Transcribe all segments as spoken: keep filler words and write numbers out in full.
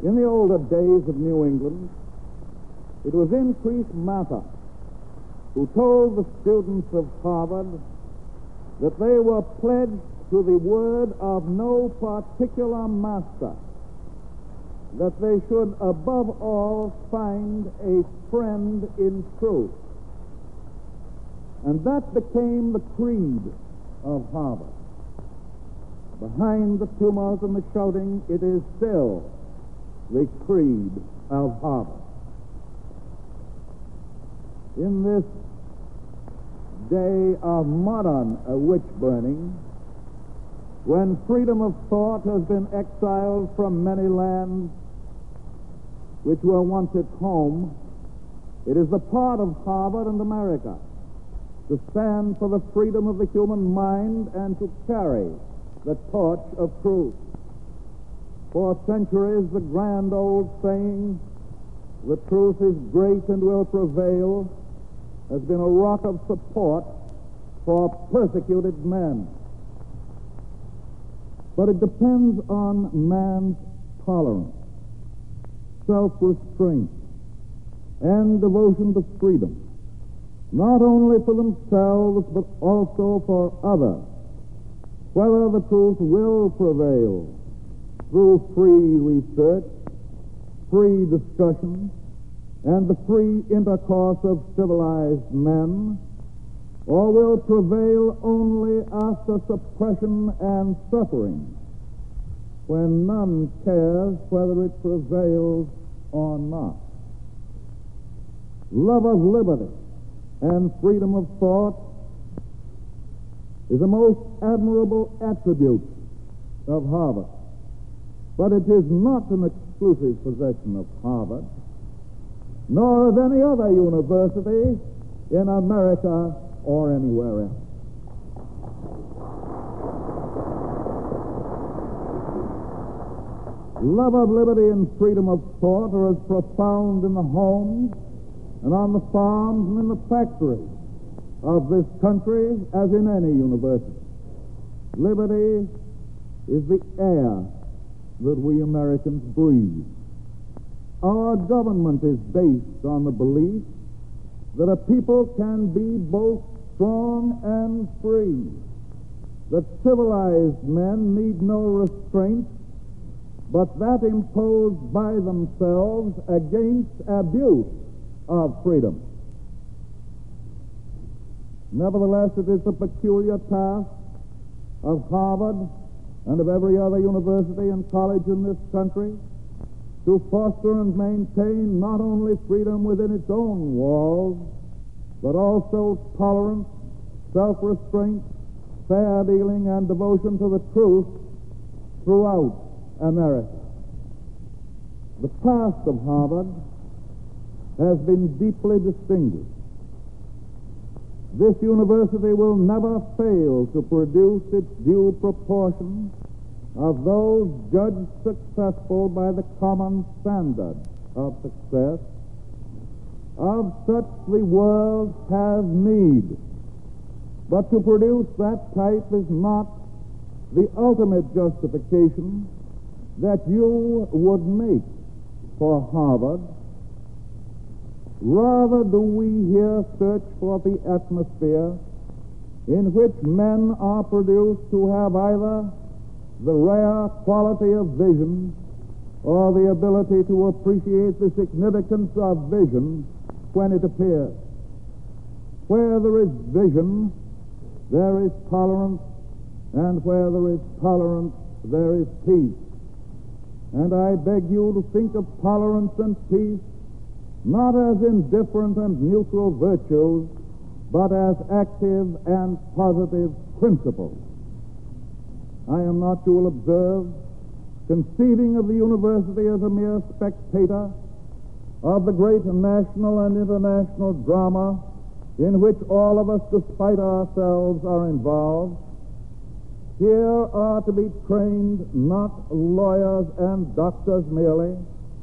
In the older days of New England, it was Increase Mather who told the students of Harvard that they were pledged to the word of no particular master, that they should above all find a friend in truth. And that became the creed of Harvard. Behind the tumult and the shouting, it is still the creed of Harvard. In this day of modern uh, witch-burning, when freedom of thought has been exiled from many lands which were once its home, it is the part of Harvard and America to stand for the freedom of the human mind and to carry the torch of truth. For centuries, the grand old saying, "The truth is great and will prevail," has been a rock of support for persecuted men. But it depends on man's tolerance, self-restraint, and devotion to freedom, not only for themselves but also for others, whether the truth will prevail through free research, free discussion, and the free intercourse of civilized men, or will prevail only after suppression and suffering, when none cares whether it prevails or not. Love of liberty and freedom of thought is a most admirable attribute of Harvard, but it is not an exclusive possession of Harvard, nor of any other university in America or anywhere else. Love of liberty and freedom of thought are as profound in the homes and on the farms and in the factories of this country as in any university. Liberty is the air that we Americans breathe. Our government is based on the belief that a people can be both strong and free, that civilized men need no restraint but that imposed by themselves against abuse of freedom. Nevertheless, it is the peculiar task of Harvard and of every other university and college in this country to foster and maintain not only freedom within its own walls, but also tolerance, self-restraint, fair dealing, and devotion to the truth throughout America. The past of Harvard has been deeply distinguished. This university will never fail to produce its due proportion of those judged successful by the common standard of success. Of such the world has need. But to produce that type is not the ultimate justification that you would make for Harvard. Rather do we here search for the atmosphere in which men are produced to have either the rare quality of vision or the ability to appreciate the significance of vision when it appears. Where there is vision, there is tolerance, and where there is tolerance, there is peace. And I beg you to think of tolerance and peace not as indifferent and neutral virtues, but as active and positive principles. I am not, you will observe, conceiving of the university as a mere spectator of the great national and international drama in which all of us, despite ourselves, are involved. Here are to be trained not lawyers and doctors merely,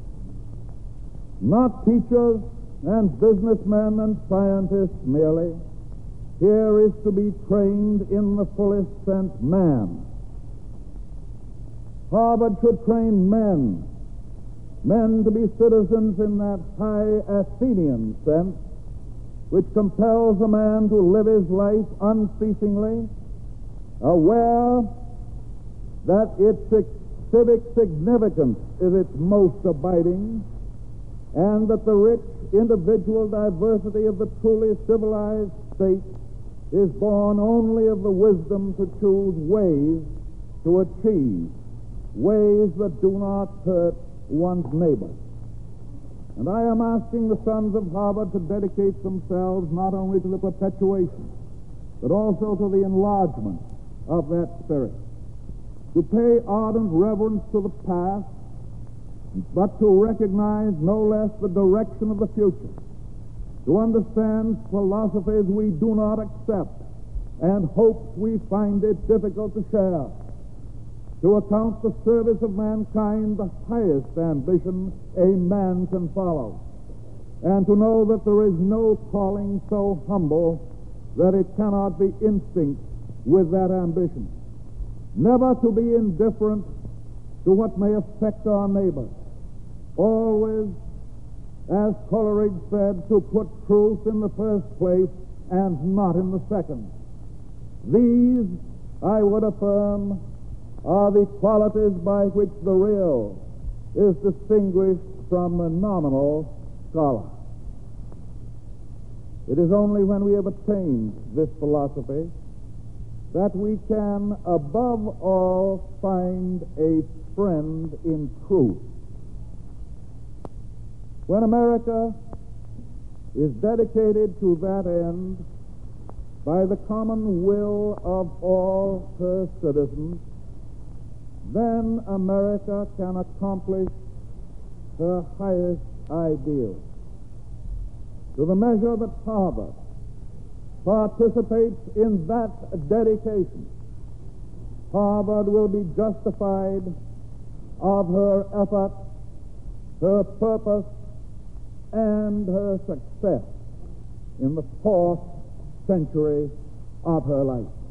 not teachers and businessmen and scientists merely. Here is to be trained in the fullest sense man. Harvard should train men men to be citizens in that high Athenian sense which compels a man to live his life unceasingly, aware that its civic significance is its most abiding, and that the rich individual diversity of the truly civilized state is born only of the wisdom to choose ways to achieve, ways that do not hurt one's neighbor. And I am asking the sons of Harvard to dedicate themselves not only to the perpetuation, but also to the enlargement of that spirit, to pay ardent reverence to the past, but to recognize no less the direction of the future, to understand philosophies we do not accept and hopes we find it difficult to share, to account the service of mankind the highest ambition a man can follow, and to know that there is no calling so humble that it cannot be instinct with that ambition, never to be indifferent to what may affect our neighbor, always, as Coleridge said, to put truth in the first place and not in the second. These, I would affirm, are the qualities by which the real is distinguished from the nominal scholar. It is only when we have attained this philosophy that we can, above all, find a friend in truth. When America is dedicated to that end by the common will of all her citizens, then America can accomplish her highest ideal. To the measure that Harvard participates in that dedication, Harvard will be justified of her effort, her purpose, and her success in the fourth century of her life.